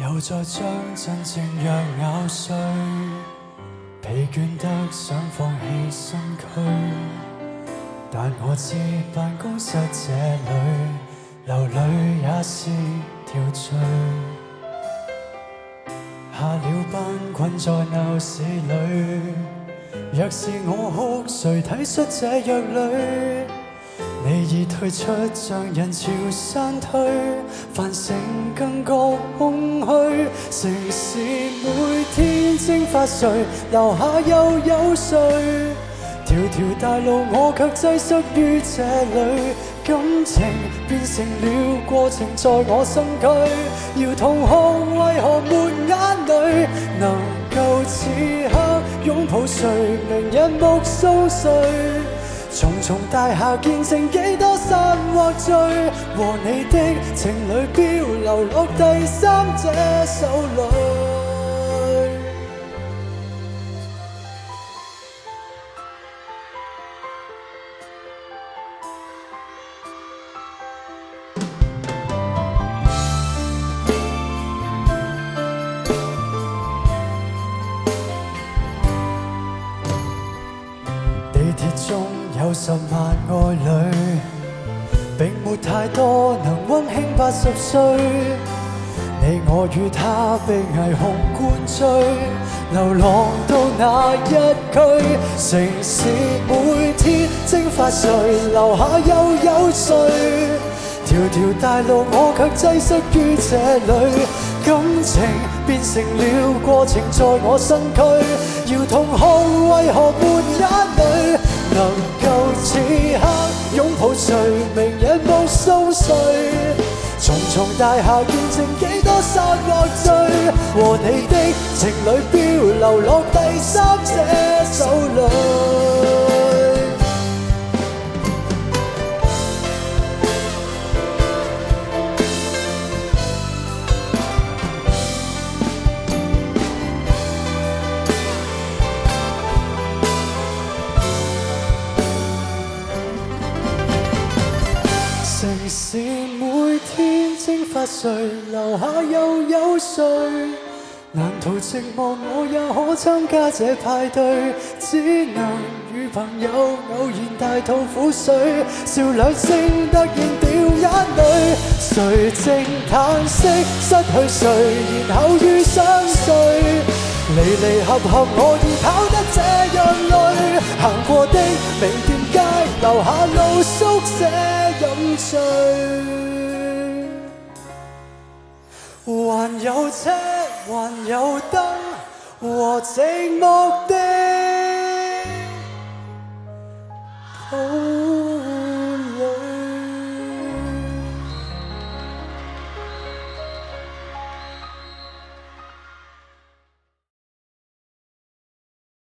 又再將真正藥咬碎，疲倦得想放棄身軀，但我知辦公室這裏流淚也是條罪。下了班困在鬧市裏，若是我哭，誰體恤這弱女？你已退出，將人潮散退，繁城更覺空虛。城市每天蒸發誰，留下又有誰？條條大路我卻擠塞於這裏，感情變成了過程在我身軀。要痛哭為何沒眼淚？能夠此刻擁抱誰？明日目送誰？重重大廈見證幾多散或聚，和你的情侶漂流落第三者手裏。地鐵中有10萬愛侶，並沒太多能溫馨80歲。你我與他被霓虹灌醉，流浪到那一區。城市每天蒸發誰，留下又有誰？條條大路我卻擠塞於這裏，感情變成了過程在我身軀。要痛哭為何沒眼淚？能夠此刻擁抱誰？明日目送誰？重重大廈見證幾多散或聚，和你的情侶漂流落第三者手裏。城市每天蒸發誰，留下又有誰？難逃寂寞，我也可參加這派對，只能與朋友偶然大吐苦水，笑兩聲突然掉眼淚。誰靜嘆息失去誰，然後遇上誰？離離合合我已跑得這樣累，行過的名店街，留下露宿者飲醉。還有車，還有燈和寂寞的